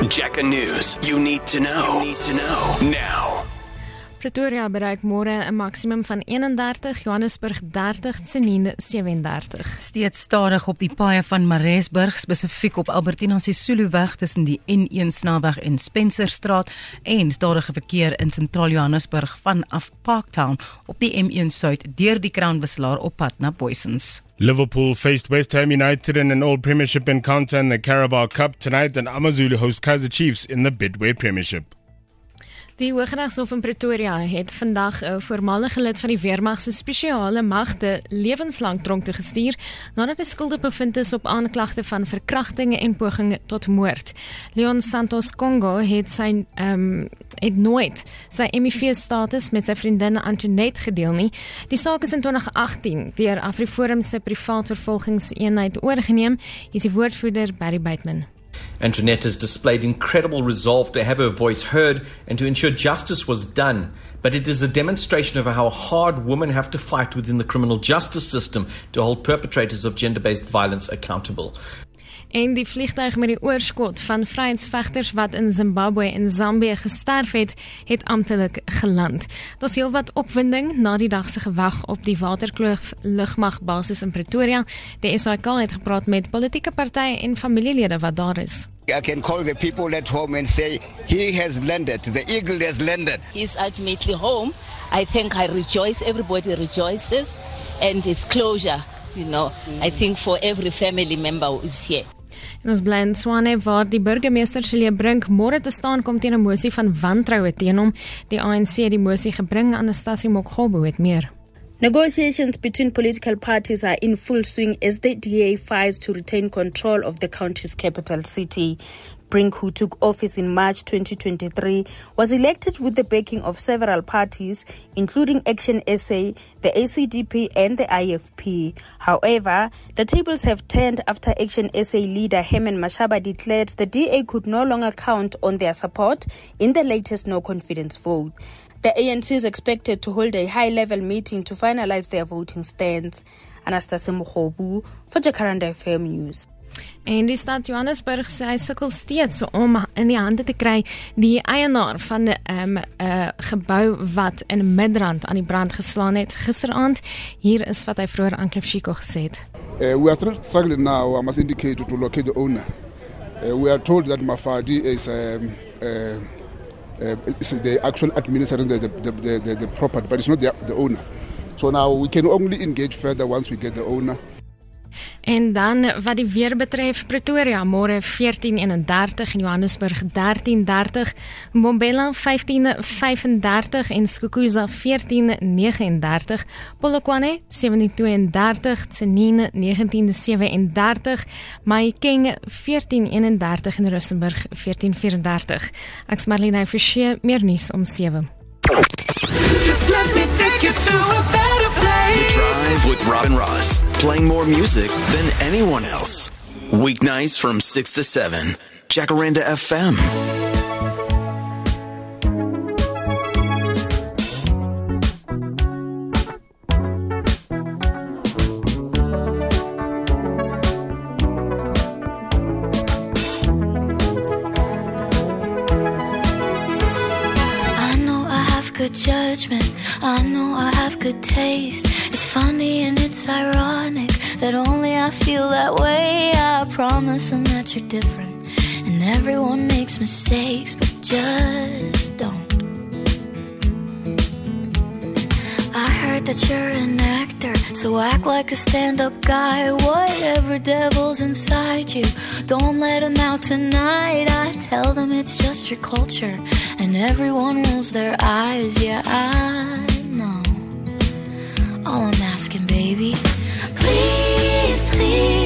Jacka News. You need to know. Now. Pretoria bereik môre 'n maksimum van 31, Johannesburg 30, Tsenin 37. Steeds stadig op die paaie van Maresburg, spesifiek op Albertina Sisuluweg tussen die N1 snelweg en Spencerstraat en stadige verkeer in sentraal Johannesburg vanaf Parktown op die M1 Suid deur die Crown Wisselaar op pad na Booysens. Liverpool faced West Ham United in an All Premiership encounter in the Carabao Cup tonight, and AmaZulu host Kaizer Chiefs in the Bidway Premiership. Die Hooggeregshof in Pretoria het vandag 'n voormalige lid van die Weermag se spesiale magte lewenslang tronk toe gestuur nadat hy skuldig bevind is op aanklagte van verkrachting en poging tot moord. Leon Santos Congo het nooit sy HIV-status met sy vriendin Antoinette gedeel nie. Die saak is in 2018 deur AfriForum se privaat vervolgingseenheid oorgeneem. Hier is die woordvoerder Barry Bateman. Antoinette has displayed incredible resolve to have her voice heard and to ensure justice was done. But it is a demonstration of how hard women have to fight within the criminal justice system to hold perpetrators of gender-based violence accountable. En die vliegtuig met die oorskot van vryheidsvegters wat in Zimbabwe en Zambië gesterf het amptelik geland. Daar's heelwat opwinding na die dag se gewag op die Waterkloof lugmagbasis in Pretoria. Die SAK het gepraat met politieke partye en familielede wat daar is. I can call the people at home and say, he has landed, the eagle has landed. He's ultimately home. I think I rejoice, everybody rejoices, and it's closure, I think for every family member who is here. En ons bly in Tshwane waar die burgemeester Cecilia Brink môre te staan kom teen 'n mosie van wantroue teen hom. Die ANC het die mosie gebring. Anastasie Mokgobo het meer. Negotiations between political parties are in full swing as the DA fights to retain control of the country's capital city. Brink, who took office in March 2023, was elected with the backing of several parties, including Action SA, the ACDP and the IFP. However, the tables have turned after Action SA leader Herman Mashaba declared the DA could no longer count on their support in the latest no-confidence vote. The ANC is expected to hold a high-level meeting to finalize their voting stance. Anastasia Mokgobu for Jacaranda FM News. En die stad Johannesburg sê hy sukkel steeds om in die hande te kry die eienaar van 'n gebou wat in Midrand aan die brand geslaan het gisteraand. Hier is wat hy vroeër aan Cliff Chico gesê het. We are still struggling now, I must indicate, to locate the owner. We are told that Mafadi is the actual administrator of the property, but it's not the owner. So now we can only engage further once we get the owner. En dan wat die weer betref, Pretoria môre 14:31 en Johannesburg 13:30, Mbombela 15:35 en Skukuza 14:39, Polokwane 17:32, Tsenin 19:37, Mahikeng 14:31 en Rustenburg 14:34. Ek's Marlene Forsie, meer nuus om 7. Just let me take you to a better place. The Drive with Robin Ross, playing more music than anyone else. Weeknights from 6 to 7. Jacaranda FM. Good judgment, I know I have good taste. It's funny and it's ironic that only I feel that way. I promise them that you're different and everyone makes mistakes, but just don't. I heard that you're an actor, so act like a stand-up guy. Whatever devil's inside you, don't let him out tonight. I tell them it's just your culture and everyone rolls their eyes. Yeah, I know. All I'm asking, baby, please, please